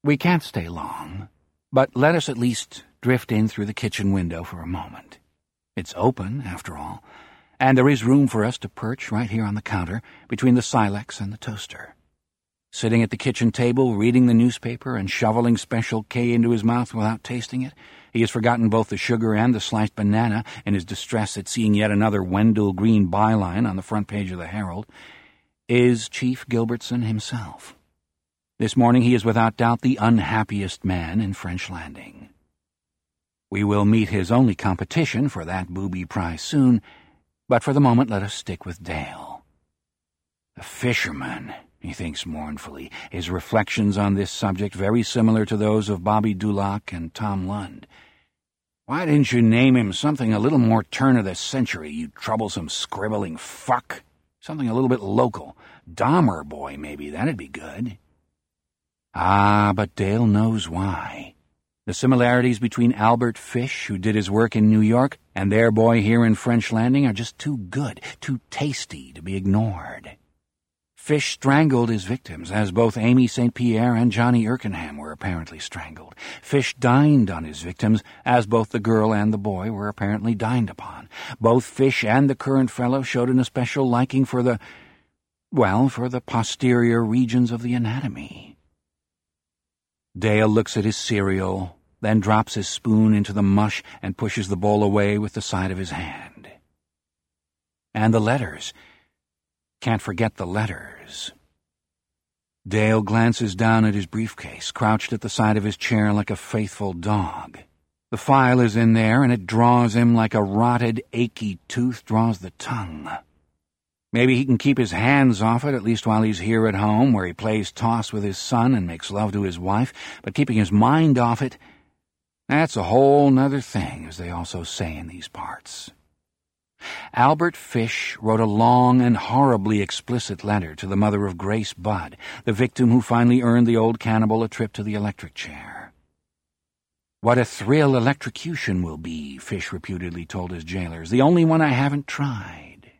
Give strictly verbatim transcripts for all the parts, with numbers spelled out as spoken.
We can't stay long, but let us at least drift in through the kitchen window for a moment. It's open, after all, and there is room for us to perch right here on the counter between the Silex and the toaster. Sitting at the kitchen table, reading the newspaper and shoveling Special K into his mouth without tasting it, he has forgotten both the sugar and the sliced banana in his distress at seeing yet another Wendell Green byline on the front page of the Herald, is Chief Gilbertson himself. This morning he is without doubt the unhappiest man in French Landing. We will meet his only competition for that booby prize soon, but for the moment let us stick with Dale. The fisherman, he thinks mournfully, his reflections on this subject very similar to those of Bobby Dulac and Tom Lund. Why didn't you name him something a little more turn of the century, you troublesome scribbling fuck? Something a little bit local. Dahmer boy, maybe, that'd be good. Ah, but Dale knows why. The similarities between Albert Fish, who did his work in New York, and their boy here in French Landing are just too good, too tasty to be ignored. Fish strangled his victims, as both Amy Saint Pierre and Johnny Erkenham were apparently strangled. Fish dined on his victims, as both the girl and the boy were apparently dined upon. Both Fish and the current fellow showed an especial liking for the, well, for the posterior regions of the anatomy. Dale looks at his cereal, then drops his spoon into the mush and pushes the bowl away with the side of his hand. And the letters. Can't forget the letters. Dale glances down at his briefcase, crouched at the side of his chair like a faithful dog. The file is in there, and it draws him like a rotted, achy tooth draws the tongue. Maybe he can keep his hands off it, at least while he's here at home, where he plays toss with his son and makes love to his wife, but keeping his mind off it, that's a whole nother thing, as they also say in these parts. Albert Fish wrote a long and horribly explicit letter to the mother of Grace Budd, the victim who finally earned the old cannibal a trip to the electric chair. What a thrill electrocution will be, Fish reputedly told his jailers, the only one I haven't tried.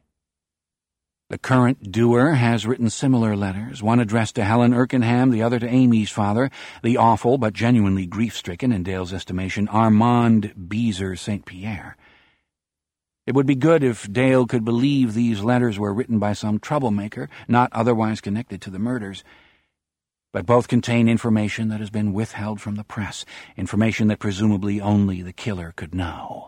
The current doer has written similar letters, one addressed to Helen Erkenham, the other to Amy's father, the awful but genuinely grief-stricken, in Dale's estimation, Armand Beezer Saint Pierre. It would be good if Dale could believe these letters were written by some troublemaker, not otherwise connected to the murders. But both contain information that has been withheld from the press, information that presumably only the killer could know.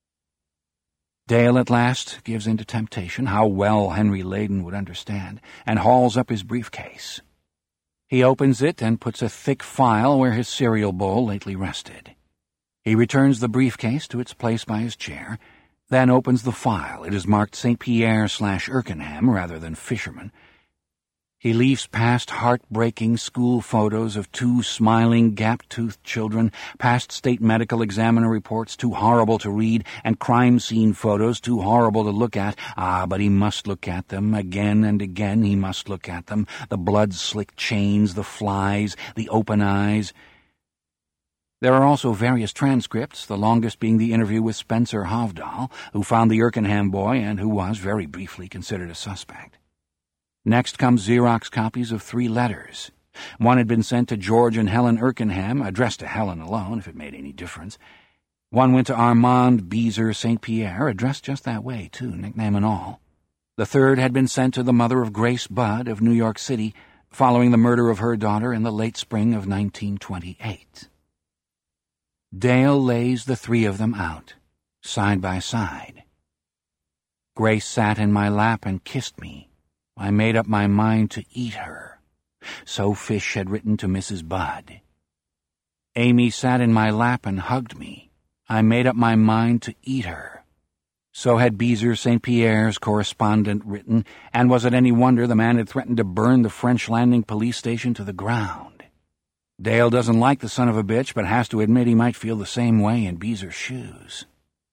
Dale at last gives in to temptation, how well Henry Layden would understand, and hauls up his briefcase. He opens it and puts a thick file where his cereal bowl lately rested. He returns the briefcase to its place by his chair, then opens the file. It is marked Saint Pierre slash Erkenham rather than Fisherman. He leaves past heartbreaking school photos of two smiling, gap-toothed children, past state medical examiner reports too horrible to read, and crime scene photos too horrible to look at. Ah, but he must look at them. Again and again he must look at them. The blood-slicked chains, the flies, the open eyes. There are also various transcripts, the longest being the interview with Spencer Hovdahl, who found the Erkenham boy and who was, very briefly, considered a suspect. Next comes Xerox copies of three letters. One had been sent to George and Helen Erkenham, addressed to Helen alone, if it made any difference. One went to Armand Beezer Saint Pierre, addressed just that way, too, nickname and all. The third had been sent to the mother of Grace Budd of New York City, following the murder of her daughter in the late spring of nineteen twenty-eight. Dale lays the three of them out, side by side. Grace sat in my lap and kissed me. I made up my mind to eat her. So Fish had written to Missus Budd. Amy sat in my lap and hugged me. I made up my mind to eat her. So had Beezer Saint Pierre's correspondent written, and was it any wonder the man had threatened to burn the French Landing police station to the ground? Dale doesn't like the son of a bitch, but has to admit he might feel the same way in Beezer's shoes.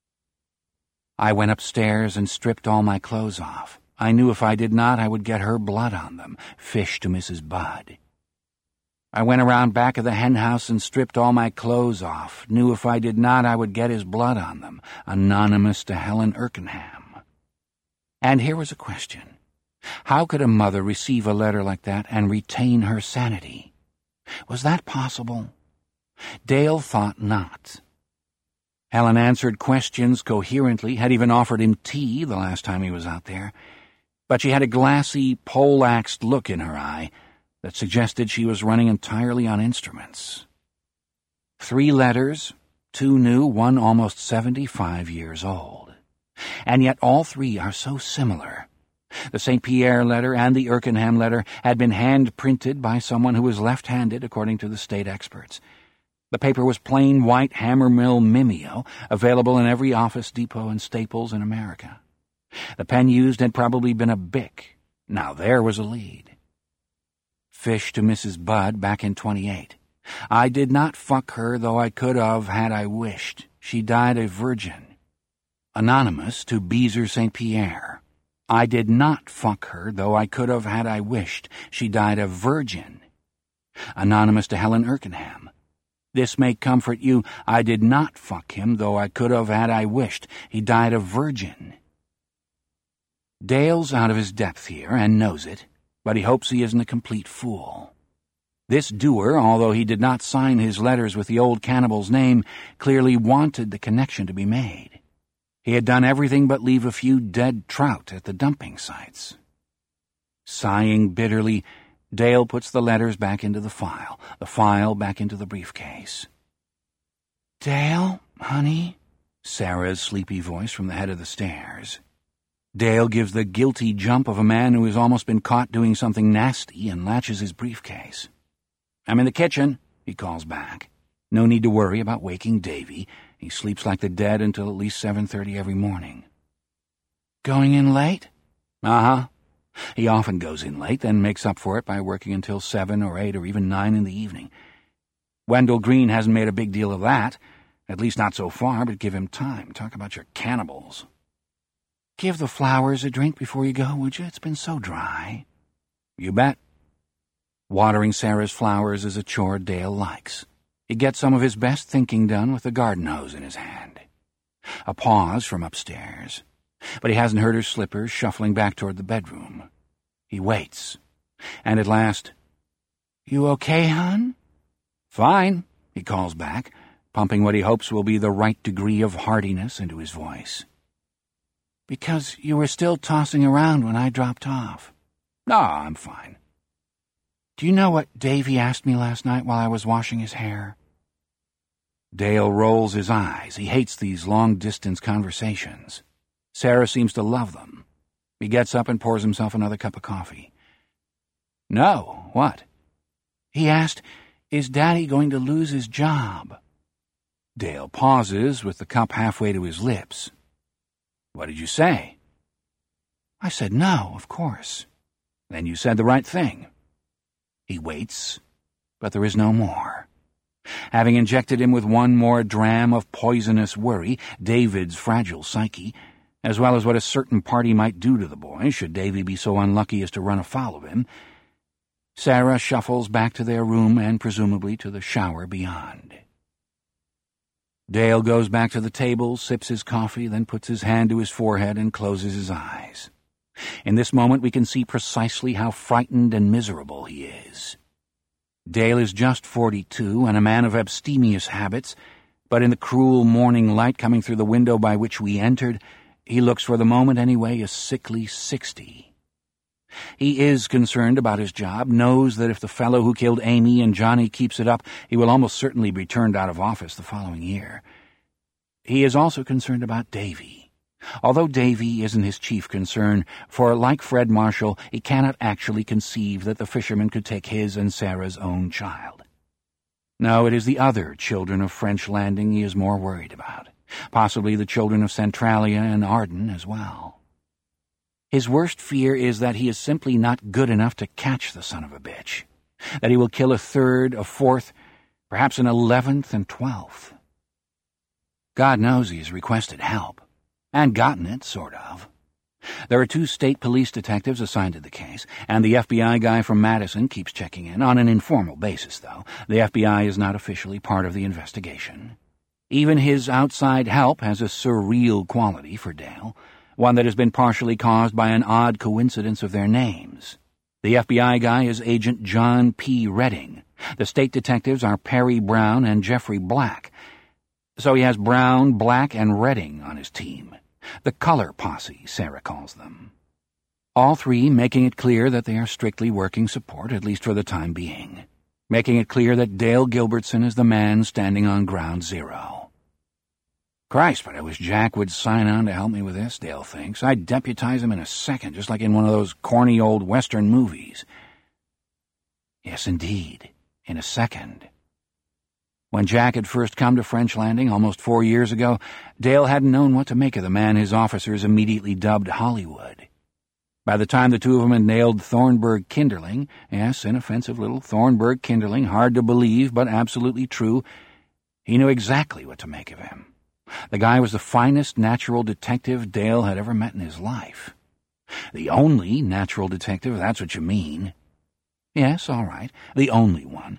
I went upstairs and stripped all my clothes off. I knew if I did not, I would get her blood on them. Fish to Missus Budd. I went around back of the hen house and stripped all my clothes off. Knew if I did not, I would get his blood on them. Anonymous to Helen Erkenham. And here was a question. How could a mother receive a letter like that and retain her sanity? Was that possible? Dale thought not. Helen answered questions coherently, had even offered him tea the last time he was out there, but she had a glassy, poleaxed look in her eye that suggested she was running entirely on instruments. Three letters, two new, one almost seventy-five years old. And yet all three are so similar. The Saint Pierre letter and the Erkenham letter had been hand-printed by someone who was left-handed, according to the state experts. The paper was plain white hammer-mill mimeo, available in every office depot and Staples in America. The pen used had probably been a Bic. Now there was a lead. Fish to Missus Budd back in twenty-eight. I did not fuck her, though I could have had I wished. She died a virgin. Anonymous to Beezer Saint Pierre. I did not fuck her, though I could have had I wished. She died a virgin. Anonymous to Helen Erkenham. This may comfort you. I did not fuck him, though I could have had I wished. He died a virgin. Dale's out of his depth here, and knows it, but he hopes he isn't a complete fool. This doer, although he did not sign his letters with the old cannibal's name, clearly wanted the connection to be made. He had done everything but leave a few dead trout at the dumping sites. Sighing bitterly, Dale puts the letters back into the file, the file back into the briefcase. "Dale, honey?" Sarah's sleepy voice from the head of the stairs. Dale gives the guilty jump of a man who has almost been caught doing something nasty and latches his briefcase. "I'm in the kitchen," he calls back. No need to worry about waking Davy. He sleeps like the dead until at least seven thirty every morning. "Going in late?" "Uh-huh." He often goes in late, then makes up for it by working until seven or eight or even nine in the evening. Wendell Green hasn't made a big deal of that, at least not so far, but give him time. Talk about your cannibals. "Give the flowers a drink before you go, would you? It's been so dry." "You bet." Watering Sarah's flowers is a chore Dale likes. He gets some of his best thinking done with the garden hose in his hand. A pause from upstairs, but he hasn't heard her slippers shuffling back toward the bedroom. He waits, and at last, "You okay, hon?" "Fine," he calls back, pumping what he hopes will be the right degree of heartiness into his voice. "Because you were still tossing around when I dropped off." "No, I'm fine." "Do you know what Davy asked me last night while I was washing his hair?" Dale rolls his eyes. He hates these long-distance conversations. Sarah seems to love them. He gets up and pours himself another cup of coffee. "No, what?" "He asked, is Daddy going to lose his job?" Dale pauses with the cup halfway to his lips. "What did you say?" "I said no, of course." "Then you said the right thing." He waits, but there is no more. Having injected him with one more dram of poisonous worry, David's fragile psyche, as well as what a certain party might do to the boy should Davy be so unlucky as to run afoul of him, Sarah shuffles back to their room and presumably to the shower beyond. Dale goes back to the table, sips his coffee, then puts his hand to his forehead and closes his eyes. In this moment we can see precisely how frightened and miserable he is. Dale is just forty-two and a man of abstemious habits, but in the cruel morning light coming through the window by which we entered, he looks for the moment anyway a sickly sixty. He is concerned about his job, knows that if the fellow who killed Amy and Johnny keeps it up, he will almost certainly be turned out of office the following year. He is also concerned about Davy. Although Davy isn't his chief concern, for, like Fred Marshall, he cannot actually conceive that the fisherman could take his and Sarah's own child. No, it is the other children of French Landing he is more worried about, possibly the children of Centralia and Arden as well. His worst fear is that he is simply not good enough to catch the son of a bitch, that he will kill a third, a fourth, perhaps an eleventh and twelfth. God knows he has requested help. And gotten it, sort of. There are two state police detectives assigned to the case, and the F B I guy from Madison keeps checking in, on an informal basis, though. The F B I is not officially part of the investigation. Even his outside help has a surreal quality for Dale, one that has been partially caused by an odd coincidence of their names. The F B I guy is Agent John P. Redding. The state detectives are Perry Brown and Jeffrey Black. So he has Brown, Black, and Redding on his team. The color posse, Sarah calls them. All three making it clear that they are strictly working support, at least for the time being. Making it clear that Dale Gilbertson is the man standing on ground zero. Christ, but I wish Jack would sign on to help me with this, Dale thinks. I'd deputize him in a second, just like in one of those corny old Western movies. Yes, indeed, in a second. When Jack had first come to French Landing almost four years ago, Dale hadn't known what to make of the man his officers immediately dubbed Hollywood. By the time the two of them had nailed Thornburg Kinderling, yes, inoffensive little Thornburg Kinderling, hard to believe but absolutely true, he knew exactly what to make of him. The guy was the finest natural detective Dale had ever met in his life. The only natural detective, that's what you mean. Yes, all right, the only one.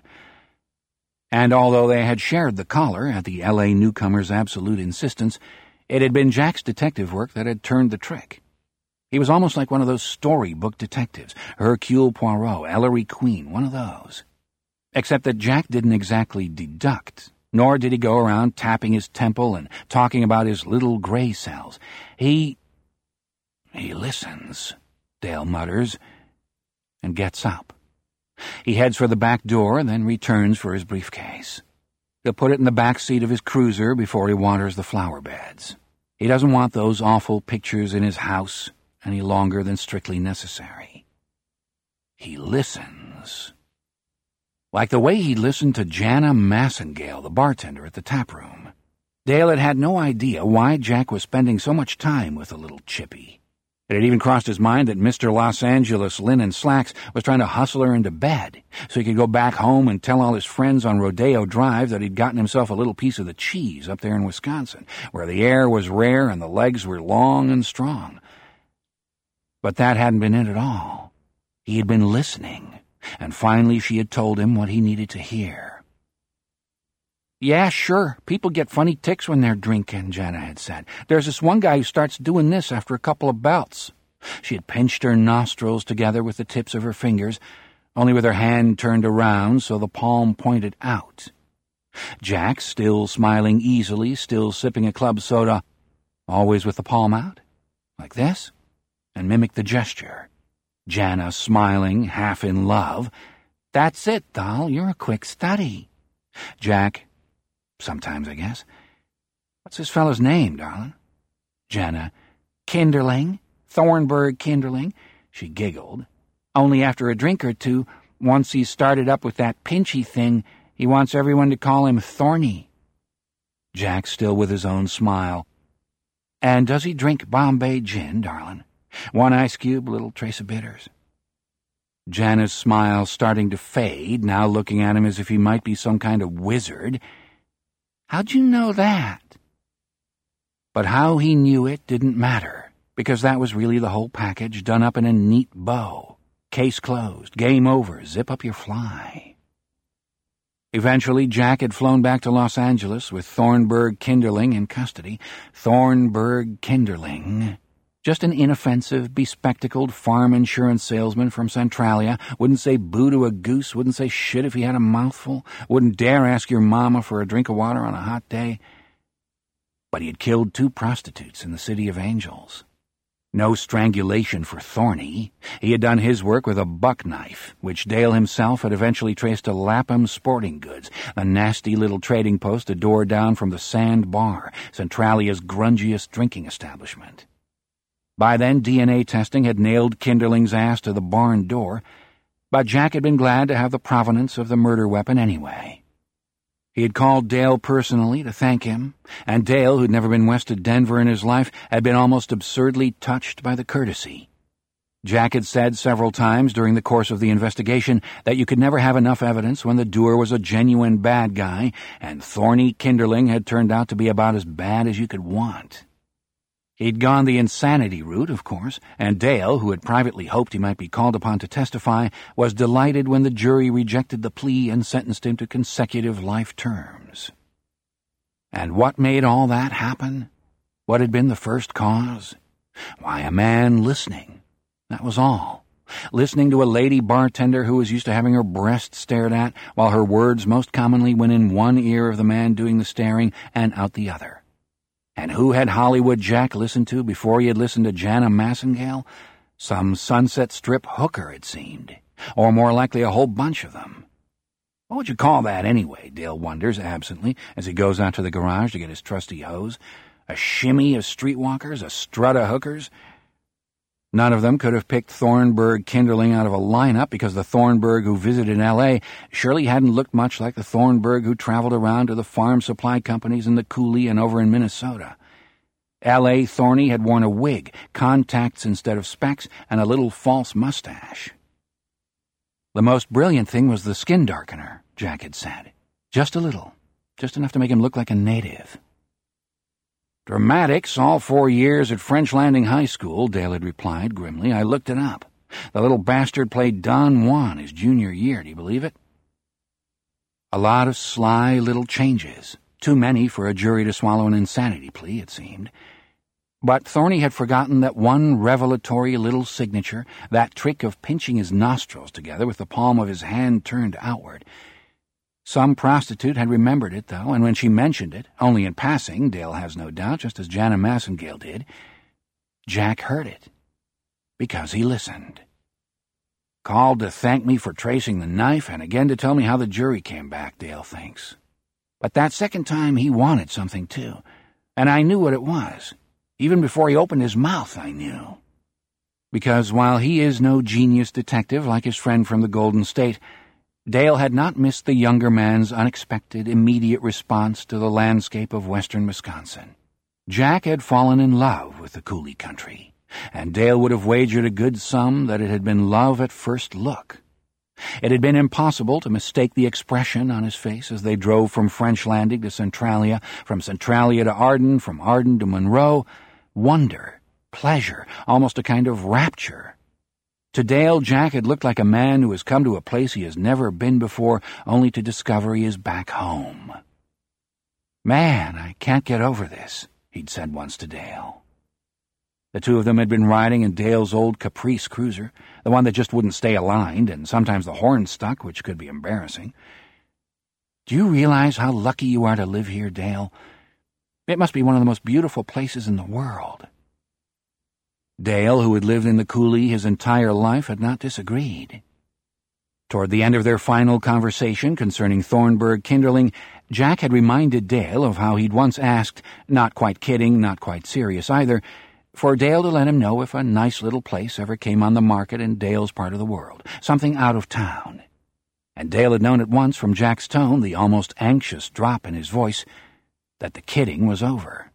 And although they had shared the collar at the L A newcomer's absolute insistence, it had been Jack's detective work that had turned the trick. He was almost like one of those storybook detectives, Hercule Poirot, Ellery Queen, one of those. Except that Jack didn't exactly deduct, nor did he go around tapping his temple and talking about his little gray cells. He... He listens, Dale mutters, and gets up. He heads for the back door and then returns for his briefcase. He'll put it in the back seat of his cruiser before he waters the flower beds. He doesn't want those awful pictures in his house any longer than strictly necessary. He listens. Like the way he listened to Jana Massengale, the bartender at the tap room. Dale had had no idea why Jack was spending so much time with the little chippy. It had even crossed his mind that Mister Los Angeles Linen Slacks was trying to hustle her into bed so he could go back home and tell all his friends on Rodeo Drive that he'd gotten himself a little piece of the cheese up there in Wisconsin, where the air was rare and the legs were long and strong. But that hadn't been it at all. He had been listening, and finally she had told him what he needed to hear. Yeah, sure, people get funny tics when they're drinking, Jana had said. There's this one guy who starts doing this after a couple of bouts. She had pinched her nostrils together with the tips of her fingers, only with her hand turned around so the palm pointed out. Jack, still smiling easily, still sipping a club soda, always with the palm out, like this, and mimicked the gesture. Jana smiling, half in love. That's it, doll, you're a quick study. Jack, sometimes, I guess. What's this fellow's name, darling? Jana, Kinderling, Thornburg Kinderling. She giggled. Only after a drink or two, once he's started up with that pinchy thing, he wants everyone to call him Thorny. Jack still with his own smile. And does he drink Bombay gin, darling? One ice cube, a little trace of bitters. Jana's smile starting to fade, now looking at him as if he might be some kind of wizard. How'd you know that? But how he knew it didn't matter, because that was really the whole package done up in a neat bow. Case closed, game over, zip up your fly. Eventually, Jack had flown back to Los Angeles with Thornburg Kinderling in custody. Thornburg Kinderling. Just an inoffensive, bespectacled farm insurance salesman from Centralia, wouldn't say boo to a goose, wouldn't say shit if he had a mouthful, wouldn't dare ask your mama for a drink of water on a hot day. But he had killed two prostitutes in the City of Angels. No strangulation for Thorny. He had done his work with a buck knife, which Dale himself had eventually traced to Lapham Sporting Goods, a nasty little trading post a door down from the Sand Bar, Centralia's grungiest drinking establishment. By then, D N A testing had nailed Kinderling's ass to the barn door, but Jack had been glad to have the provenance of the murder weapon anyway. He had called Dale personally to thank him, and Dale, who'd never been west of Denver in his life, had been almost absurdly touched by the courtesy. Jack had said several times during the course of the investigation that you could never have enough evidence when the doer was a genuine bad guy, and Thorny Kinderling had turned out to be about as bad as you could want. He'd gone the insanity route, of course, and Dale, who had privately hoped he might be called upon to testify, was delighted when the jury rejected the plea and sentenced him to consecutive life terms. And what made all that happen? What had been the first cause? Why, a man listening. That was all. listening to a lady bartender who was used to having her breast stared at, while her words most commonly went in one ear of the man doing the staring and out the other. And who had Hollywood Jack listened to before he had listened to Jana Massengale? Some Sunset Strip hooker, it seemed. Or more likely a whole bunch of them. What would you call that anyway, Dale wonders absently as he goes out to the garage to get his trusty hose. A shimmy of streetwalkers? A strut of hookers? None of them could have picked Thornburg Kinderling out of a lineup because the Thornburg who visited L A surely hadn't looked much like the Thornburg who traveled around to the farm supply companies in the Coulee and over in Minnesota. L A Thorny had worn a wig, contacts instead of specs, and a little false mustache. The most brilliant thing was the skin darkener, Jack had said. Just a little. Just enough to make him look like a native. Dramatics, all four years at French Landing High School, Dale had replied grimly. I looked it up. The little bastard played Don Juan his junior year, do you believe it? A lot of sly little changes. Too many for a jury to swallow an insanity plea, it seemed. But Thorny had forgotten that one revelatory little signature, that trick of pinching his nostrils together with the palm of his hand turned outward. Some prostitute had remembered it, though, and when she mentioned it, only in passing, Dale has no doubt, just as Jana Massengale did, Jack heard it. Because he listened. Called to thank me for tracing the knife, and again to tell me how the jury came back, Dale thinks. But that second time he wanted something, too, and I knew what it was. Even before he opened his mouth, I knew. Because while he is no genius detective like his friend from the Golden State, Dale had not missed the younger man's unexpected, immediate response to the landscape of western Wisconsin. Jack had fallen in love with the Coulee country, and Dale would have wagered a good sum that it had been love at first look. It had been impossible to mistake the expression on his face as they drove from French Landing to Centralia, from Centralia to Arden, from Arden to Monroe. Wonder, pleasure, almost a kind of rapture. To Dale, Jack had looked like a man who has come to a place he has never been before, only to discover he is back home. Man, I can't get over this, he'd said once to Dale. The two of them had been riding in Dale's old Caprice cruiser, the one that just wouldn't stay aligned, and sometimes the horn stuck, which could be embarrassing. Do you realize how lucky you are to live here, Dale? It must be one of the most beautiful places in the world. Dale, who had lived in the Coulee his entire life, had not disagreed. Toward the end of their final conversation concerning Thornburg Kinderling, Jack had reminded Dale of how he'd once asked, not quite kidding, not quite serious either, for Dale to let him know if a nice little place ever came on the market in Dale's part of the world, something out of town. And Dale had known at once from Jack's tone, the almost anxious drop in his voice, that the kidding was over.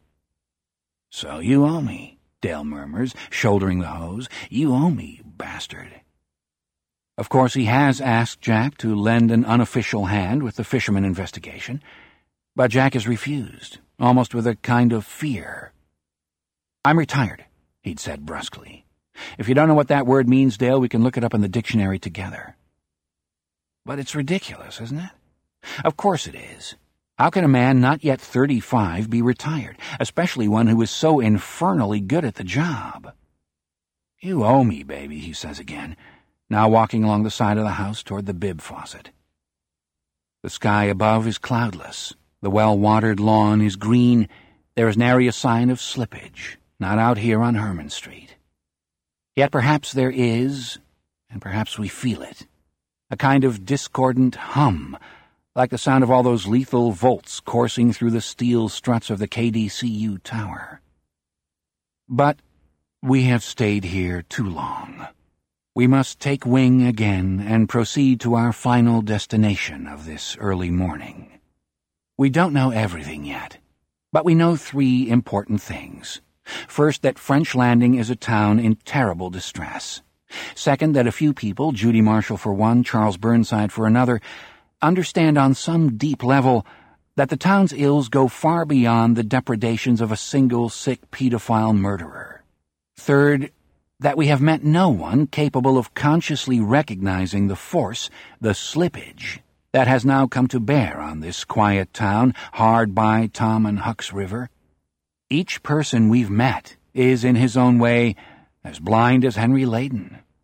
So you owe me, Dale murmurs, shouldering the hose. You owe me, you bastard. Of course, he has asked Jack to lend an unofficial hand with the fisherman investigation, but Jack has refused, almost with a kind of fear. I'm retired, he'd said brusquely. If you don't know what that word means, Dale, we can look it up in the dictionary together. But it's ridiculous, isn't it? Of course it is. How can a man not yet thirty-five be retired, especially one who is so infernally good at the job? You owe me, baby, he says again, now walking along the side of the house toward the bib faucet. The sky above is cloudless. The well-watered lawn is green. There is nary a sign of slippage, not out here on Herman Street. Yet perhaps there is, and perhaps we feel it, a kind of discordant hum, like the sound of all those lethal volts coursing through the steel struts of the K D C U tower. But we have stayed here too long. We must take wing again and proceed to our final destination of this early morning. We don't know everything yet, but we know three important things. First, that French Landing is a town in terrible distress. Second, that a few people, Judy Marshall for one, Charles Burnside for another, understand on some deep level that the town's ills go far beyond the depredations of a single sick pedophile murderer. Third, that we have met no one capable of consciously recognizing the force, the slippage, that has now come to bear on this quiet town hard by Tom and Huck's River. Each person we've met is in his own way as blind as Henry Layden.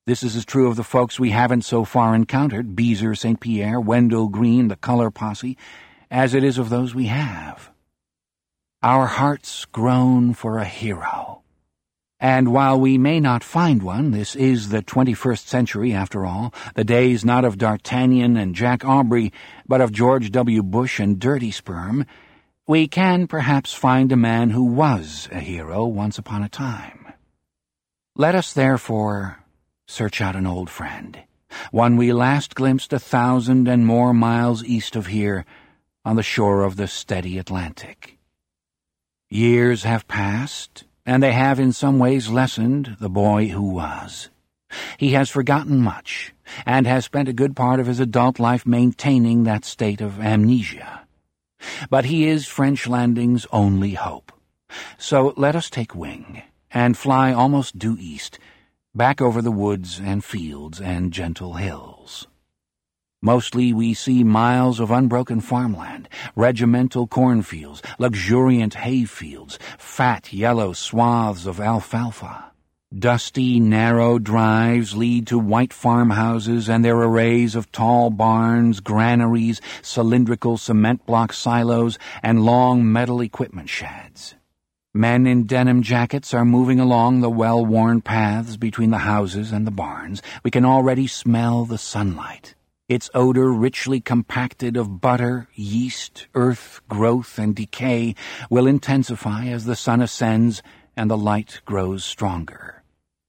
This is as true of the folks we haven't so far encountered, Beezer, Saint Pierre, Wendell Green, the Color Posse, as it is of those we have. Our hearts groan for a hero. And while we may not find one, this is the twenty-first century, after all, the days not of D'Artagnan and Jack Aubrey, but of George W. Bush and Dirty Sperm, we can perhaps find a man who was a hero once upon a time. Let us, therefore, search out an old friend, one we last glimpsed a thousand and more miles east of here, on the shore of the steady Atlantic. Years have passed, and they have in some ways lessened the boy who was. He has forgotten much, and has spent a good part of his adult life maintaining that state of amnesia. But he is French Landing's only hope. So let us take wing, and fly almost due east, back over the woods and fields and gentle hills. Mostly we see miles of unbroken farmland, regimental cornfields, luxuriant hayfields, fat yellow swaths of alfalfa. Dusty, narrow drives lead to white farmhouses and their arrays of tall barns, granaries, cylindrical cement block silos, and long metal equipment sheds. Men in denim jackets are moving along the well-worn paths between the houses and the barns. We can already smell the sunlight. Its odor, richly compacted of butter, yeast, earth, growth, and decay, will intensify as the sun ascends and the light grows stronger.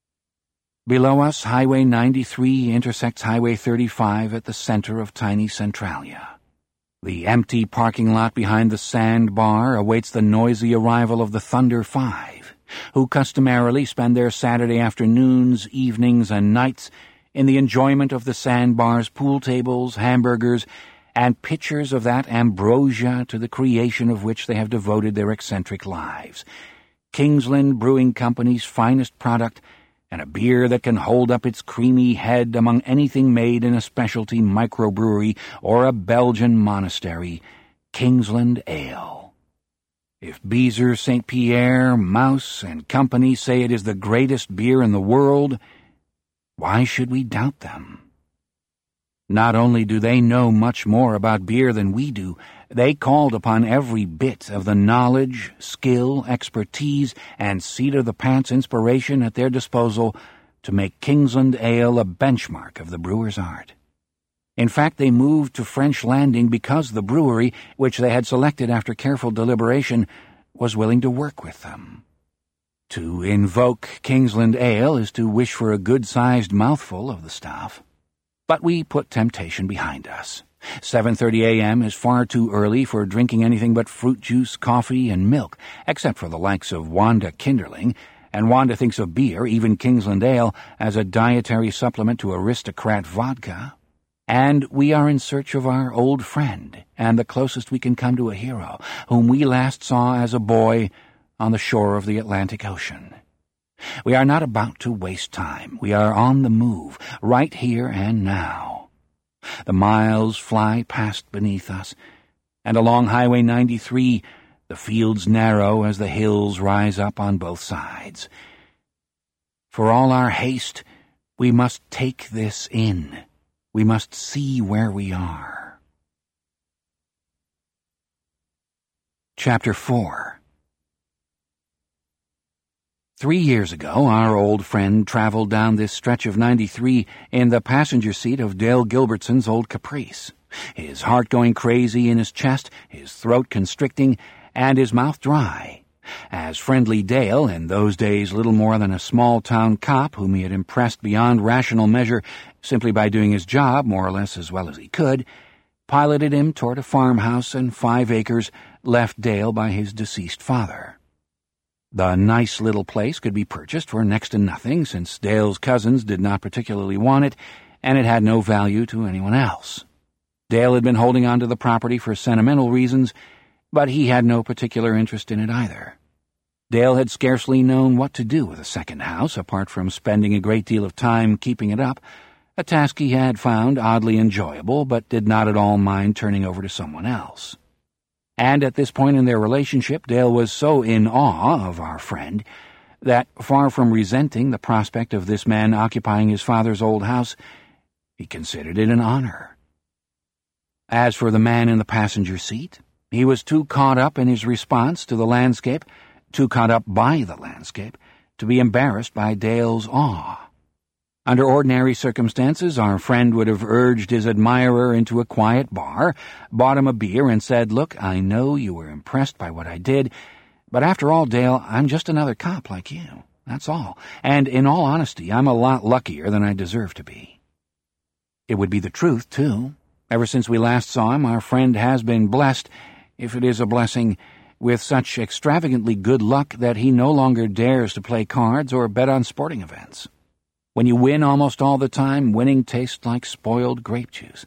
Below us, Highway ninety-three intersects Highway thirty-five at the center of tiny Centralia. The empty parking lot behind the Sand Bar awaits the noisy arrival of the Thunder Five, who customarily spend their Saturday afternoons, evenings, and nights in the enjoyment of the Sandbar's pool tables, hamburgers, and pitchers of that ambrosia to the creation of which they have devoted their eccentric lives. Kingsland Brewing Company's finest product, and a beer that can hold up its creamy head among anything made in a specialty microbrewery or a Belgian monastery, Kingsland Ale. If Beezer, Saint Pierre, Mouse, and company say it is the greatest beer in the world, why should we doubt them? Not only do they know much more about beer than we do, they called upon every bit of the knowledge, skill, expertise, and seat-of-the-pants inspiration at their disposal to make Kingsland Ale a benchmark of the brewer's art. In fact, they moved to French Landing because the brewery, which they had selected after careful deliberation, was willing to work with them. To invoke Kingsland Ale is to wish for a good-sized mouthful of the stuff. But we put temptation behind us. seven thirty a.m. is far too early for drinking anything but fruit juice, coffee, and milk, except for the likes of Wanda Kinderling, and Wanda thinks of beer, even Kingsland Ale, as a dietary supplement to aristocrat vodka. And we are in search of our old friend, and the closest we can come to a hero, whom we last saw as a boy on the shore of the Atlantic Ocean. We are not about to waste time. We are on the move, right here and now. The miles fly past beneath us, and along Highway ninety-three the fields narrow as the hills rise up on both sides. For all our haste, we must take this in. We must see where we are. Chapter four. Three years ago, our old friend traveled down this stretch of ninety-three in the passenger seat of Dale Gilbertson's old Caprice, his heart going crazy in his chest, his throat constricting, and his mouth dry, as friendly Dale, in those days little more than a small-town cop whom he had impressed beyond rational measure simply by doing his job more or less as well as he could, piloted him toward a farmhouse and five acres left Dale by his deceased father. The nice little place could be purchased for next to nothing, since Dale's cousins did not particularly want it, and it had no value to anyone else. Dale had been holding on to the property for sentimental reasons, but he had no particular interest in it either. Dale had scarcely known what to do with a second house, apart from spending a great deal of time keeping it up, a task he had found oddly enjoyable, but did not at all mind turning over to someone else. And at this point in their relationship, Dale was so in awe of our friend that, far from resenting the prospect of this man occupying his father's old house, he considered it an honor. As for the man in the passenger seat, he was too caught up in his response to the landscape, too caught up by the landscape, to be embarrassed by Dale's awe. Under ordinary circumstances, our friend would have urged his admirer into a quiet bar, bought him a beer, and said, "Look, I know you were impressed by what I did, but after all, Dale, I'm just another cop like you. That's all. And in all honesty, I'm a lot luckier than I deserve to be." It would be the truth, too. Ever since we last saw him, our friend has been blessed, if it is a blessing, with such extravagantly good luck that he no longer dares to play cards or bet on sporting events. When you win almost all the time, winning tastes like spoiled grape juice.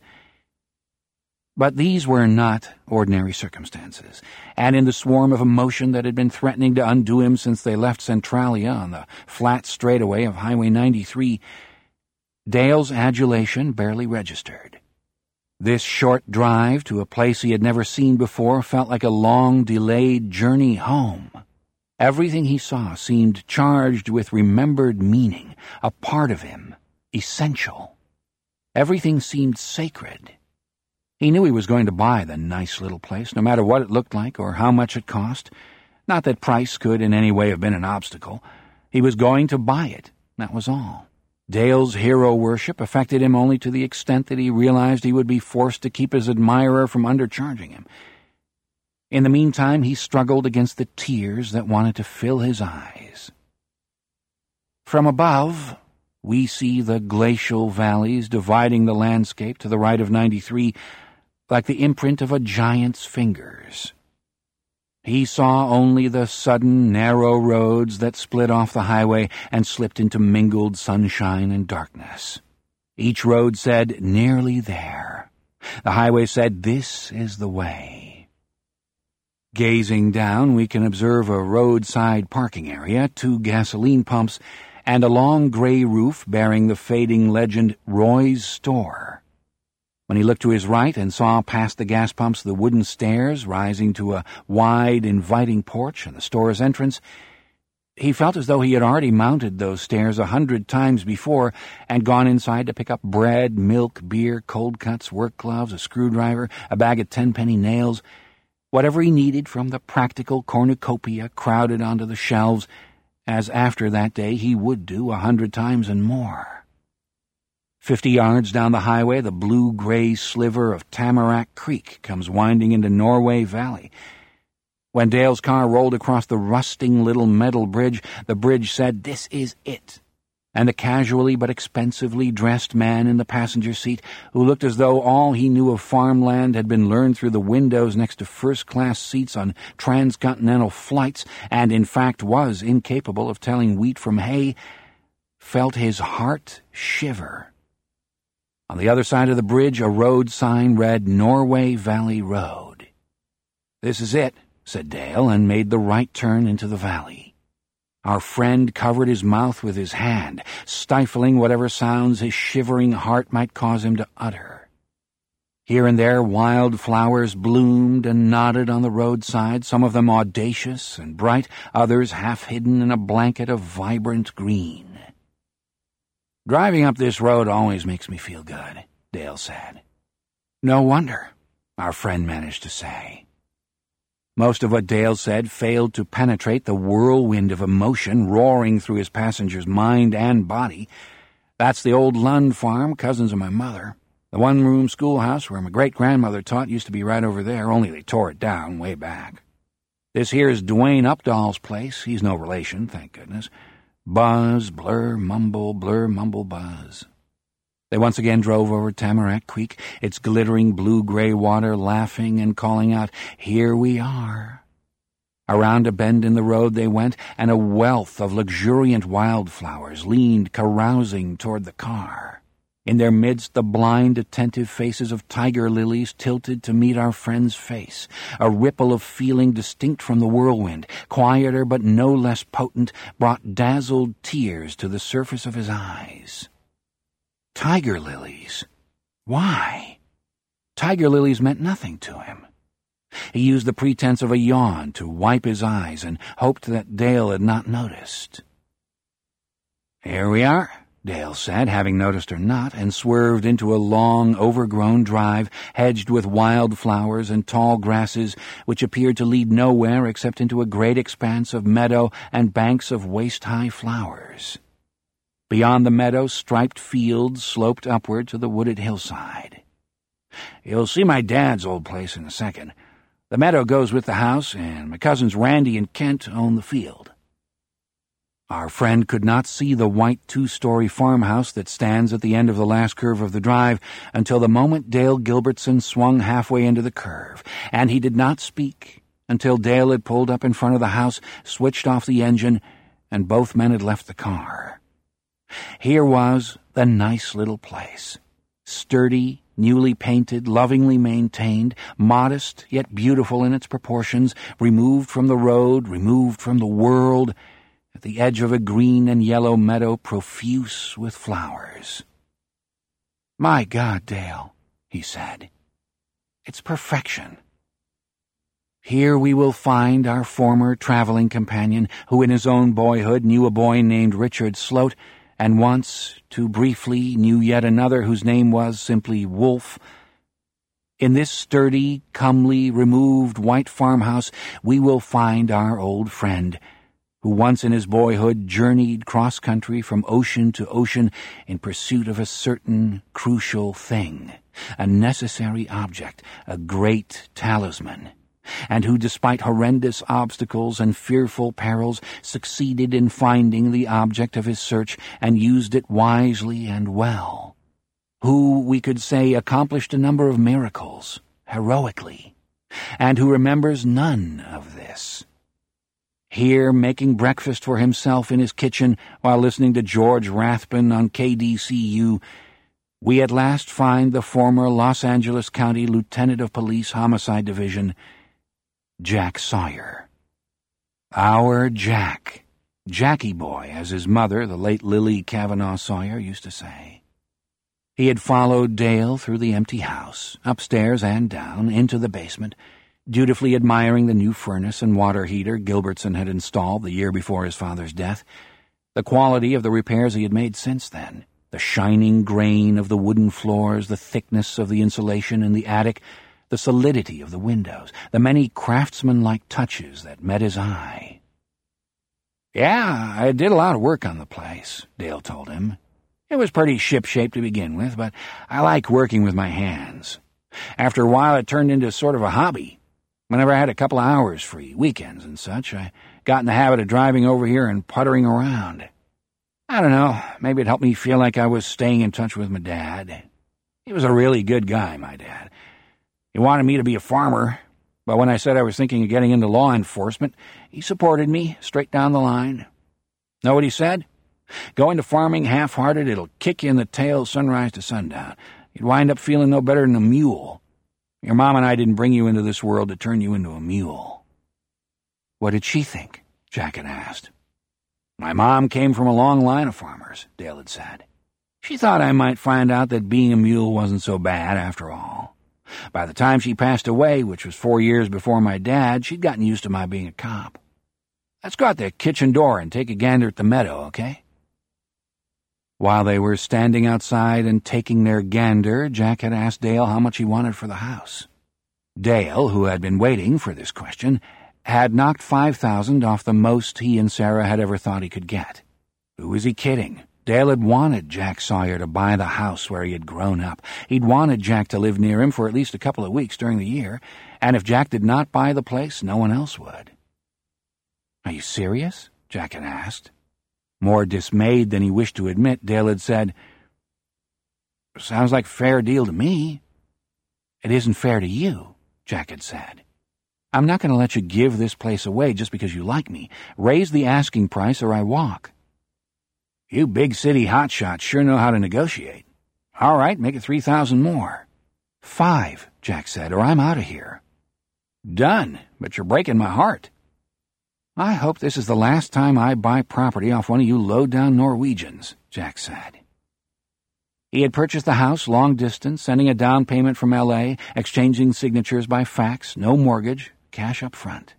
But these were not ordinary circumstances, and in the swarm of emotion that had been threatening to undo him since they left Centralia on the flat straightaway of Highway ninety-three, Dale's adulation barely registered. This short drive to a place he had never seen before felt like a long-delayed journey home. Everything he saw seemed charged with remembered meaning, a part of him, essential. Everything seemed sacred. He knew he was going to buy the nice little place, no matter what it looked like or how much it cost. Not that price could in any way have been an obstacle. He was going to buy it, that was all. Dale's hero worship affected him only to the extent that he realized he would be forced to keep his admirer from undercharging him. In the meantime, he struggled against the tears that wanted to fill his eyes. From above, we see the glacial valleys dividing the landscape to the right of ninety-three like the imprint of a giant's fingers. He saw only the sudden, narrow roads that split off the highway and slipped into mingled sunshine and darkness. Each road said, "Nearly there." The highway said, "This is the way." Gazing down, we can observe a roadside parking area, two gasoline pumps, and a long gray roof bearing the fading legend, "Roy's Store." When he looked to his right and saw past the gas pumps the wooden stairs rising to a wide, inviting porch and the store's entrance, he felt as though he had already mounted those stairs a hundred times before and gone inside to pick up bread, milk, beer, cold cuts, work gloves, a screwdriver, a bag of ten-penny nails, whatever he needed from the practical cornucopia crowded onto the shelves, as after that day he would do a hundred times and more. Fifty yards down the highway, the blue-gray sliver of Tamarack Creek comes winding into Norway Valley. When Dale's car rolled across the rusting little metal bridge, the bridge said, "This is it." And a casually but expensively dressed man in the passenger seat, who looked as though all he knew of farmland had been learned through the windows next to first-class seats on transcontinental flights, and in fact was incapable of telling wheat from hay, felt his heart shiver. On the other side of the bridge, a road sign read Norway Valley Road. "This is it," said Dale, and made the right turn into the valley. Our friend covered his mouth with his hand, stifling whatever sounds his shivering heart might cause him to utter. Here and there wild flowers bloomed and nodded on the roadside, some of them audacious and bright, others half hidden in a blanket of vibrant green. "Driving up this road always makes me feel good," Dale said. "No wonder," our friend managed to say. Most of what Dale said failed to penetrate the whirlwind of emotion roaring through his passenger's mind and body. "That's the old Lund farm, cousins of my mother. The one-room schoolhouse where my great-grandmother taught used to be right over there, only they tore it down way back. This here's Dwayne Updahl's place. He's no relation, thank goodness. Buzz, blur, mumble, blur, mumble, buzz." They once again drove over Tamarack Creek, its glittering blue-gray water laughing and calling out, "Here we are." Around a bend in the road they went, and a wealth of luxuriant wildflowers leaned carousing toward the car. In their midst the blind, attentive faces of tiger lilies tilted to meet our friend's face. A ripple of feeling distinct from the whirlwind, quieter but no less potent, brought dazzled tears to the surface of his eyes. Tiger lilies. Why? Tiger lilies meant nothing to him. He used the pretense of a yawn to wipe his eyes and hoped that Dale had not noticed. "Here we are," Dale said, having noticed her not, and swerved into a long, overgrown drive hedged with wild flowers and tall grasses which appeared to lead nowhere except into a great expanse of meadow and banks of waist-high flowers. Beyond the meadow, striped fields sloped upward to the wooded hillside. "You'll see my dad's old place in a second. The meadow goes with the house, and my cousins Randy and Kent own the field." Our friend could not see the white two-story farmhouse that stands at the end of the last curve of the drive until the moment Dale Gilbertson swung halfway into the curve, and he did not speak until Dale had pulled up in front of the house, switched off the engine, and both men had left the car. Here was the nice little place, sturdy, newly painted, lovingly maintained, modest yet beautiful in its proportions, removed from the road, removed from the world, at the edge of a green and yellow meadow profuse with flowers. "My God, Dale," he said, "it's perfection. Here we will find our former traveling companion, who in his own boyhood knew a boy named Richard Sloat, and once, too briefly, knew yet another whose name was simply Wolfe. In this sturdy, comely, removed white farmhouse we will find our old friend, who once in his boyhood journeyed cross-country from ocean to ocean in pursuit of a certain crucial thing, a necessary object, a great talisman, and who, despite horrendous obstacles and fearful perils, succeeded in finding the object of his search and used it wisely and well, who, we could say, accomplished a number of miracles, heroically, and who remembers none of this. Here, making breakfast for himself in his kitchen while listening to George Rathbun on K D C U, we at last find the former Los Angeles County Lieutenant of Police Homicide Division, Jack Sawyer. Our Jack. Jackie boy, as his mother, the late Lily Kavanaugh Sawyer, used to say. He had followed Dale through the empty house, upstairs and down, into the basement, dutifully admiring the new furnace and water heater Gilbertson had installed the year before his father's death, the quality of the repairs he had made since then, the shining grain of the wooden floors, the thickness of the insulation in the attic, the solidity of the windows, the many craftsman-like touches that met his eye. "Yeah, I did a lot of work on the place," Dale told him. "It was pretty ship-shape to begin with, but I like working with my hands. After a while it turned into sort of a hobby. Whenever I had a couple of hours free, weekends and such, I got in the habit of driving over here and puttering around. I don't know, maybe it helped me feel like I was staying in touch with my dad. He was a really good guy, my dad. He wanted me to be a farmer, but when I said I was thinking of getting into law enforcement, he supported me straight down the line. Know what he said? Go into farming half-hearted, it'll kick you in the tail sunrise to sundown. You'd wind up feeling no better than a mule. Your mom and I didn't bring you into this world to turn you into a mule." "What did she think?" Jack had asked. "My mom came from a long line of farmers," Dale had said. "She thought I might find out that being a mule wasn't so bad after all. By the time she passed away, which was four years before my dad, she'd gotten used to my being a cop. Let's go out the kitchen door and take a gander at the meadow, okay?" While they were standing outside and taking their gander, Jack had asked Dale how much he wanted for the house. Dale, who had been waiting for this question, had knocked five thousand off the most he and Sarah had ever thought he could get. Who was he kidding? Dale had wanted Jack Sawyer to buy the house where he had grown up. He'd wanted Jack to live near him for at least a couple of weeks during the year, and if Jack did not buy the place, no one else would. "Are you serious?" Jack had asked. More dismayed than he wished to admit, Dale had said, "Sounds like a fair deal to me." "It isn't fair to you," Jack had said. "I'm not going to let you give this place away just because you like me. Raise the asking price or I walk." "You big city hotshots sure know how to negotiate. All right, make it three thousand more." Five, Jack said, "or I'm out of here." "Done, but you're breaking my heart." "I hope this is the last time I buy property off one of you low-down Norwegians," Jack said. He had purchased the house long distance, sending a down payment from L A, exchanging signatures by fax, no mortgage, cash up front.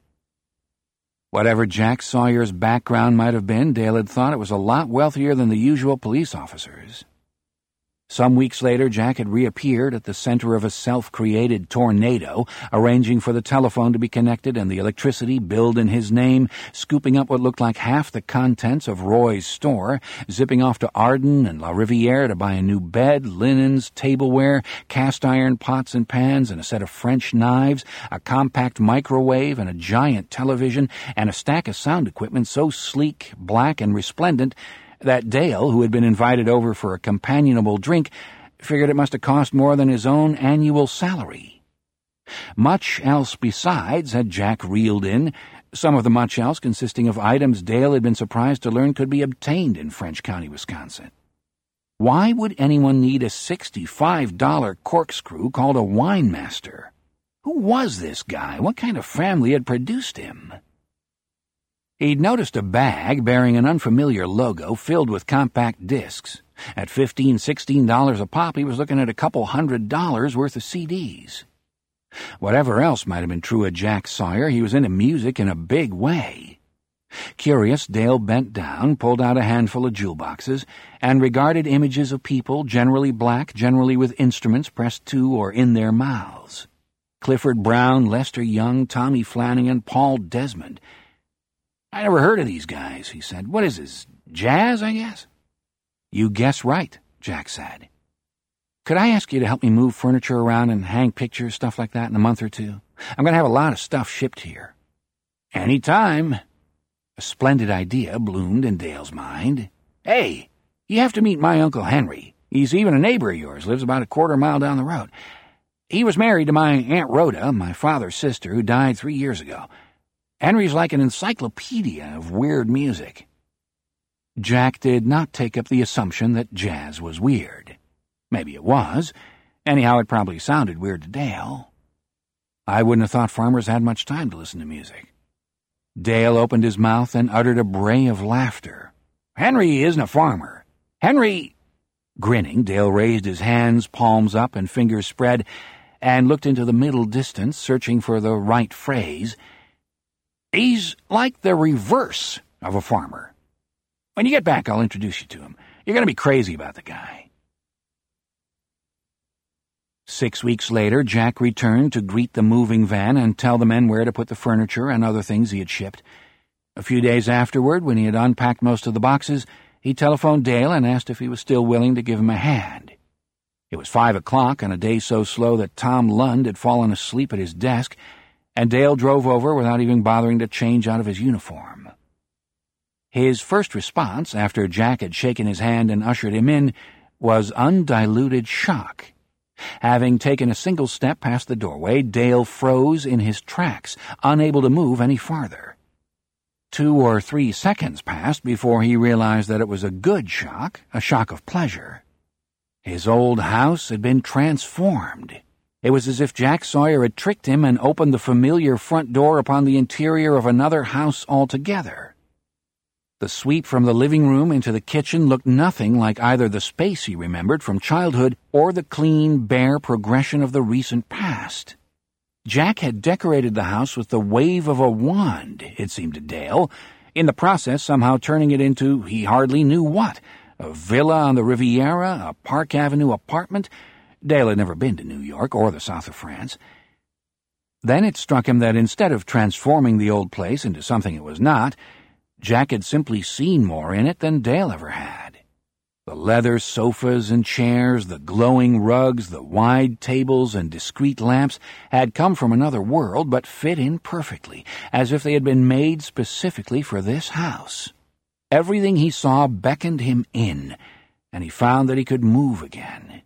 Whatever Jack Sawyer's background might have been, Dale had thought it was a lot wealthier than the usual police officers. Some weeks later, Jack had reappeared at the center of a self-created tornado, arranging for the telephone to be connected and the electricity billed in his name, scooping up what looked like half the contents of Roy's store, zipping off to Arden and La Riviere to buy a new bed, linens, tableware, cast-iron pots and pans, and a set of French knives, a compact microwave, and a giant television, and a stack of sound equipment so sleek, black, and resplendent that Dale, who had been invited over for a companionable drink, figured it must have cost more than his own annual salary. Much else besides had Jack reeled in, some of the much else consisting of items Dale had been surprised to learn could be obtained in French County, Wisconsin. Why would anyone need a sixty-five dollar corkscrew called a wine master? Who was this guy? What kind of family had produced him? He'd noticed a bag bearing an unfamiliar logo filled with compact discs. At fifteen, sixteen dollars a pop, he was looking at a couple hundred dollars worth of C Ds. Whatever else might have been true of Jack Sawyer, he was into music in a big way. Curious, Dale bent down, pulled out a handful of jewel boxes, and regarded images of people, generally black, generally with instruments pressed to or in their mouths. Clifford Brown, Lester Young, Tommy Flanagan, Paul Desmond. "I never heard of these guys," he said. "What is this, jazz, I guess?" "You guess right," Jack said. "Could I ask you to help me move furniture around and hang pictures, stuff like that, in a month or two? I'm going to have a lot of stuff shipped here." "Any time." A splendid idea bloomed in Dale's mind. "Hey, you have to meet my Uncle Henry. He's even a neighbor of yours, lives about a quarter mile down the road. He was married to my Aunt Rhoda, my father's sister, who died three years ago. Henry's like an encyclopedia of weird music." Jack did not take up the assumption that jazz was weird. Maybe it was. Anyhow, it probably sounded weird to Dale. "I wouldn't have thought farmers had much time to listen to music." Dale opened his mouth and uttered a bray of laughter. "Henry isn't a farmer. Henry—" Grinning, Dale raised his hands, palms up and fingers spread, and looked into the middle distance, searching for the right phrase. "He's like the reverse of a farmer. When you get back, I'll introduce you to him. You're going to be crazy about the guy." Six weeks later, Jack returned to greet the moving van and tell the men where to put the furniture and other things he had shipped. A few days afterward, when he had unpacked most of the boxes, he telephoned Dale and asked if he was still willing to give him a hand. It was five o'clock on a day so slow that Tom Lund had fallen asleep at his desk, and Dale drove over without even bothering to change out of his uniform. His first response, after Jack had shaken his hand and ushered him in, was undiluted shock. Having taken a single step past the doorway, Dale froze in his tracks, unable to move any farther. Two or three seconds passed before he realized that it was a good shock, a shock of pleasure. His old house had been transformed. It was as if Jack Sawyer had tricked him and opened the familiar front door upon the interior of another house altogether. The sweep from the living room into the kitchen looked nothing like either the space he remembered from childhood or the clean, bare progression of the recent past. Jack had decorated the house with the wave of a wand, it seemed to Dale, in the process somehow turning it into he hardly knew what, a villa on the Riviera, a Park Avenue apartment. Dale had never been to New York or the south of France. Then it struck him that instead of transforming the old place into something it was not, Jack had simply seen more in it than Dale ever had. The leather sofas and chairs, the glowing rugs, the wide tables and discreet lamps had come from another world but fit in perfectly, as if they had been made specifically for this house. Everything he saw beckoned him in, and he found that he could move again.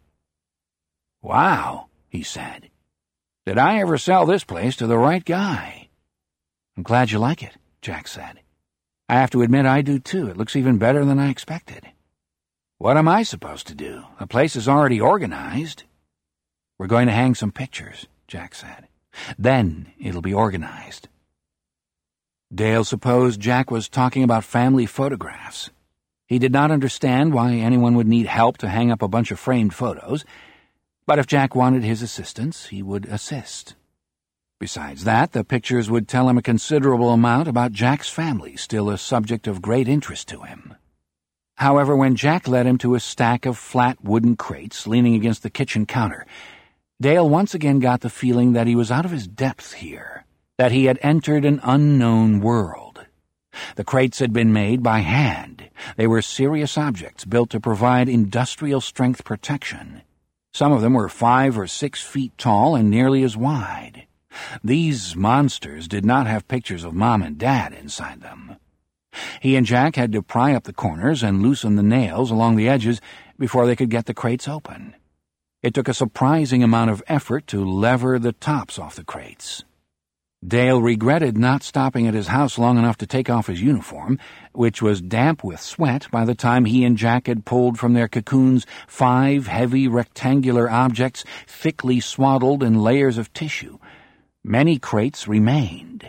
"Wow," he said. "Did I ever sell this place to the right guy?" "I'm glad you like it," Jack said. "I have to admit I do too. It looks even better than I expected." "What am I supposed to do? The place is already organized." "We're going to hang some pictures," Jack said. "Then it'll be organized." Dale supposed Jack was talking about family photographs. He did not understand why anyone would need help to hang up a bunch of framed photos, but if Jack wanted his assistance, he would assist. Besides that, the pictures would tell him a considerable amount about Jack's family, still a subject of great interest to him. However, when Jack led him to a stack of flat wooden crates leaning against the kitchen counter, Dale once again got the feeling that he was out of his depth here, that he had entered an unknown world. The crates had been made by hand. They were serious objects built to provide industrial-strength protection. Some of them were five or six feet tall and nearly as wide. These monsters did not have pictures of Mom and Dad inside them. He and Jack had to pry up the corners and loosen the nails along the edges before they could get the crates open. It took a surprising amount of effort to lever the tops off the crates. Dale regretted not stopping at his house long enough to take off his uniform, which was damp with sweat by the time he and Jack had pulled from their cocoons five heavy rectangular objects thickly swaddled in layers of tissue. Many crates remained.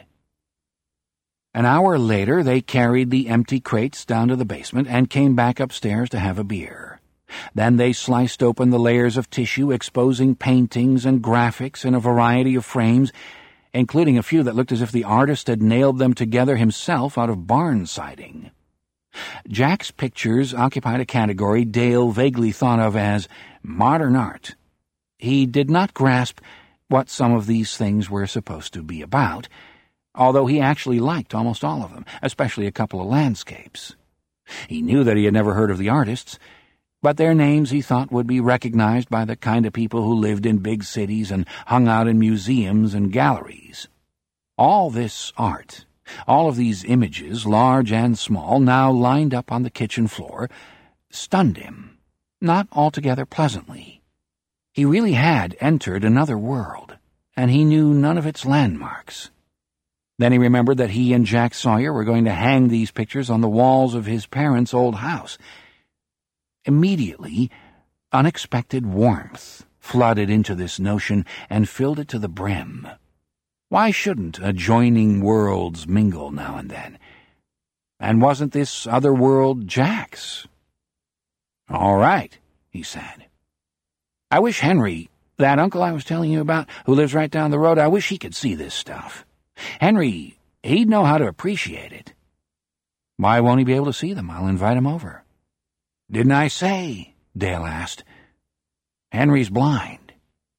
An hour later, they carried the empty crates down to the basement and came back upstairs to have a beer. Then they sliced open the layers of tissue, exposing paintings and graphics in a variety of frames, including a few that looked as if the artist had nailed them together himself out of barn siding. Jack's pictures occupied a category Dale vaguely thought of as modern art. He did not grasp what some of these things were supposed to be about, although he actually liked almost all of them, especially a couple of landscapes. He knew that he had never heard of the artists, but their names he thought would be recognized by the kind of people who lived in big cities and hung out in museums and galleries. All this art, all of these images, large and small, now lined up on the kitchen floor, stunned him, not altogether pleasantly. He really had entered another world, and he knew none of its landmarks. Then he remembered that he and Jack Sawyer were going to hang these pictures on the walls of his parents' old house. Immediately, unexpected warmth flooded into this notion and filled it to the brim. Why shouldn't adjoining worlds mingle now and then? And wasn't this other world Jack's? "All right," he said. "I wish Henry, that uncle I was telling you about, who lives right down the road, I wish he could see this stuff. Henry, he'd know how to appreciate it." "Why won't he be able to see them? I'll invite him over." "Didn't I say?" Dale asked. "Henry's blind."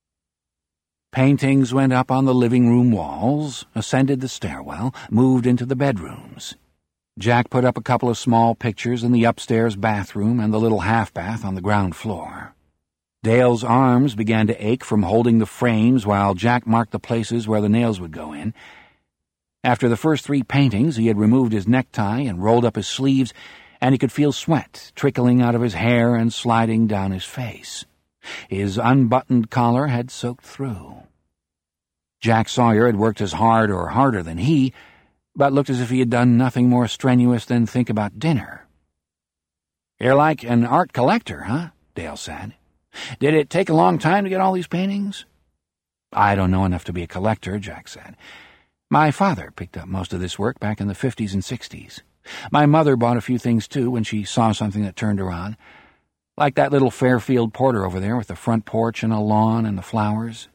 Paintings went up on the living room walls, ascended the stairwell, moved into the bedrooms. Jack put up a couple of small pictures in the upstairs bathroom and the little half-bath on the ground floor. Dale's arms began to ache from holding the frames while Jack marked the places where the nails would go in. After the first three paintings, he had removed his necktie and rolled up his sleeves, and he could feel sweat trickling out of his hair and sliding down his face. His unbuttoned collar had soaked through. Jack Sawyer had worked as hard or harder than he, but looked as if he had done nothing more strenuous than think about dinner. "You're like an art collector, huh?" Dale said. "Did it take a long time to get all these paintings?" "I don't know enough to be a collector," Jack said. "My father picked up most of this work back in the fifties and sixties. My mother bought a few things, too, when she saw something that turned her on. Like that little Fairfield Porter over there with the front porch and a lawn and the flowers."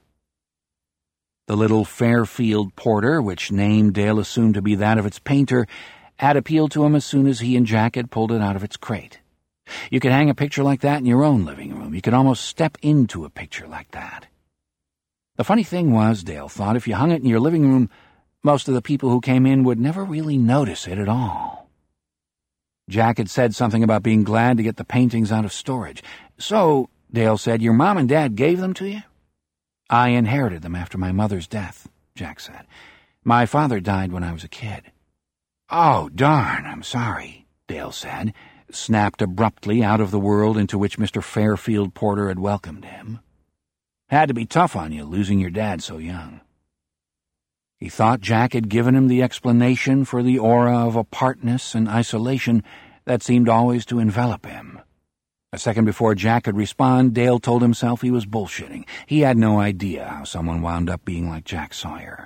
The little Fairfield Porter, which name Dale assumed to be that of its painter, had appealed to him as soon as he and Jack had pulled it out of its crate. You could hang a picture like that in your own living room. You could almost step into a picture like that. The funny thing was, Dale thought, if you hung it in your living room, most of the people who came in would never really notice it at all. Jack had said something about being glad to get the paintings out of storage. "So," Dale said, "your mom and dad gave them to you?" "I inherited them after my mother's death," Jack said. "My father died when I was a kid." "Oh, darn, I'm sorry," Dale said, snapped abruptly out of the world into which Mister Fairfield Porter had welcomed him. "Had to be tough on you, losing your dad so young." He thought Jack had given him the explanation for the aura of apartness and isolation that seemed always to envelop him. A second before Jack could respond, Dale told himself he was bullshitting. He had no idea how someone wound up being like Jack Sawyer.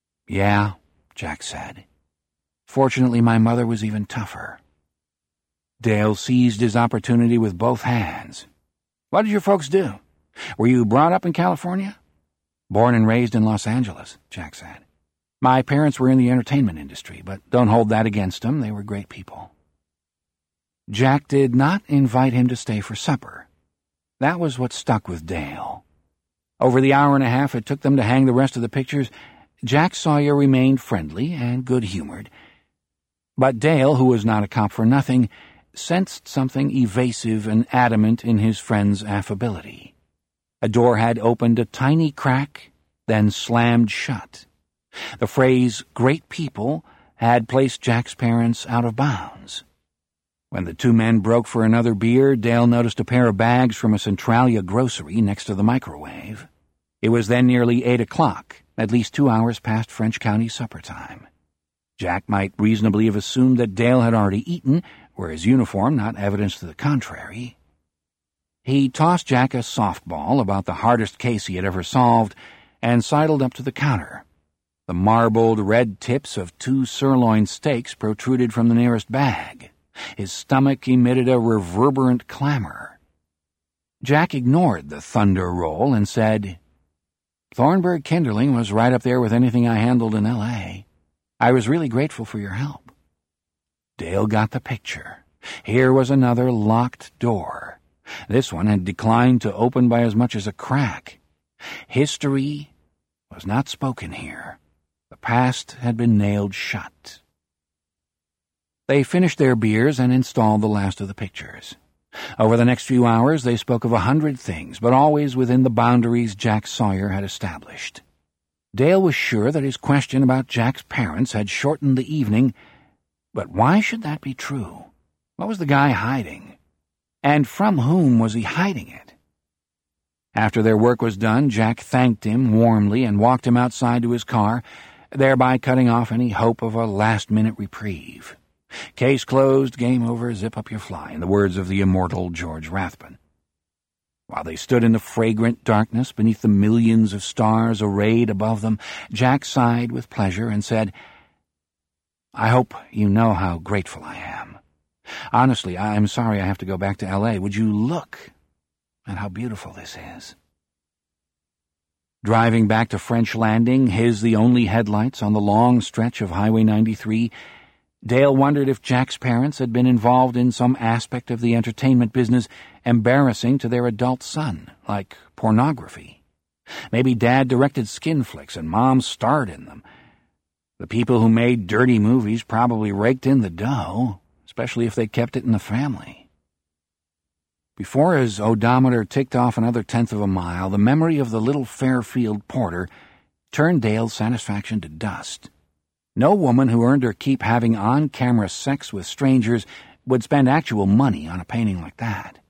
"Yeah," Jack said. "Fortunately, my mother was even tougher." Dale seized his opportunity with both hands. "What did your folks do? Were you brought up in California?" "Born and raised in Los Angeles," Jack said. "My parents were in the entertainment industry, but don't hold that against them. They were great people." Jack did not invite him to stay for supper. That was what stuck with Dale. Over the hour and a half it took them to hang the rest of the pictures, Jack Sawyer remained friendly and good-humored. But Dale, who was not a cop for nothing, sensed something evasive and adamant in his friend's affability. A door had opened a tiny crack, then slammed shut. The phrase, "great people," had placed Jack's parents out of bounds. When the two men broke for another beer, Dale noticed a pair of bags from a Centralia grocery next to the microwave. It was then nearly eight o'clock, at least two hours past French County supper time. Jack might reasonably have assumed that Dale had already eaten, were his uniform not evidence to the contrary. He tossed Jack a softball about the hardest case he had ever solved and sidled up to the counter. The marbled red tips of two sirloin steaks protruded from the nearest bag. His stomach emitted a reverberant clamor. Jack ignored the thunder roll and said, "Thornburg Kindling was right up there with anything I handled in L A I was really grateful for your help." Dale got the picture. Here was another locked door. This one had declined to open by as much as a crack. History was not spoken here. The past had been nailed shut. They finished their beers and installed the last of the pictures. Over the next few hours they spoke of a hundred things, but always within the boundaries Jack Sawyer had established. Dale was sure that his question about Jack's parents had shortened the evening, but why should that be true? What was the guy hiding? And from whom was he hiding it? After their work was done, Jack thanked him warmly and walked him outside to his car, thereby cutting off any hope of a last-minute reprieve. Case closed, game over, zip up your fly, in the words of the immortal George Rathbun. While they stood in the fragrant darkness beneath the millions of stars arrayed above them, Jack sighed with pleasure and said, "I hope you know how grateful I am. Honestly, I'm sorry I have to go back to L A Would you look at how beautiful this is?" Driving back to French Landing, his the only headlights on the long stretch of Highway ninety-three, Dale wondered if Jack's parents had been involved in some aspect of the entertainment business embarrassing to their adult son, like pornography. Maybe Dad directed skin flicks and Mom starred in them. The people who made dirty movies probably raked in the dough, especially if they kept it in the family. Before his odometer ticked off another tenth of a mile, the memory of the little Fairfield porter turned Dale's satisfaction to dust. No woman who earned her keep having on-camera sex with strangers would spend actual money on a painting like that.